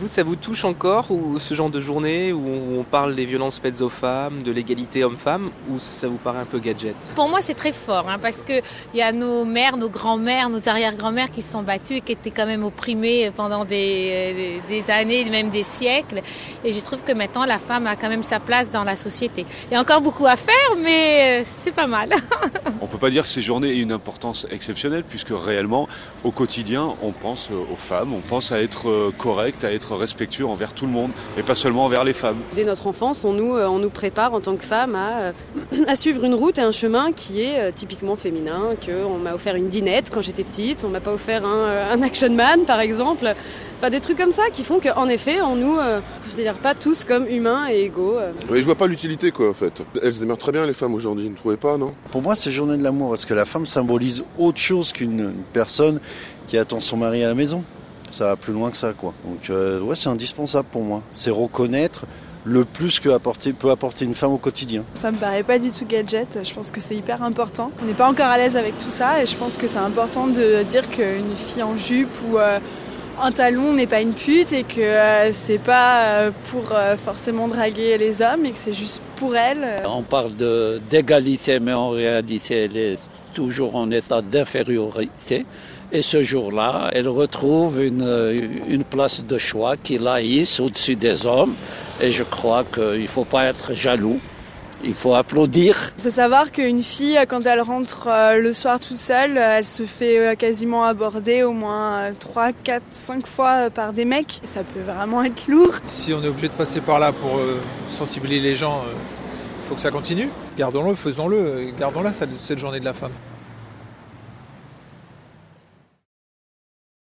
Vous, ça vous touche encore, ou ce genre de journée où on parle des violences faites aux femmes, de l'égalité homme-femme, ou ça vous paraît un peu gadget? Pour moi, c'est très fort, parce qu'il y a nos mères, nos grands-mères, nos arrière-grands-mères qui se sont battues et qui étaient quand même opprimées pendant des années, même des siècles. Et je trouve que maintenant, la femme a quand même sa place dans la société. Il y a encore beaucoup à faire, mais c'est pas mal. On ne peut pas dire que ces journées aient une importance exceptionnelle, puisque réellement, au quotidien, on pense aux femmes, on pense à être correct, à être respectueux envers tout le monde, et pas seulement envers les femmes. Dès notre enfance, on nous prépare en tant que femme à suivre une route et un chemin qui est typiquement féminin, qu'on m'a offert une dinette quand j'étais petite, on m'a pas offert un Action Man par exemple. Enfin, des trucs comme ça qui font qu'en effet, on nous considère pas tous comme humains et égaux. Oui, je vois pas l'utilité en fait. Elles se démerdent très bien les femmes aujourd'hui, vous ne trouvez pas, non? Pour moi, c'est journée de l'amour, parce que la femme symbolise autre chose qu'une personne qui attend son mari à la maison. Ça va plus loin que ça, quoi. Donc c'est indispensable pour moi. C'est reconnaître le plus que peut apporter une femme au quotidien. Ça me paraît pas du tout gadget, je pense que c'est hyper important. On n'est pas encore à l'aise avec tout ça et je pense que c'est important de dire qu'une fille en jupe ou un talon n'est pas une pute et que c'est pas pour forcément draguer les hommes et que c'est juste pour elle. On parle d'égalité, mais en réalité elle est toujours en état d'infériorité. Et ce jour-là, elle retrouve une place de choix qui la hisse au-dessus des hommes. Et je crois qu'il ne faut pas être jaloux. Il faut applaudir. Il faut savoir qu'une fille, quand elle rentre le soir toute seule, elle se fait quasiment aborder au moins 3, 4, 5 fois par des mecs. Et ça peut vraiment être lourd. Si on est obligé de passer par là pour sensibiliser les gens, il faut que ça continue. Gardons-le, faisons-le, gardons-la cette journée de la femme.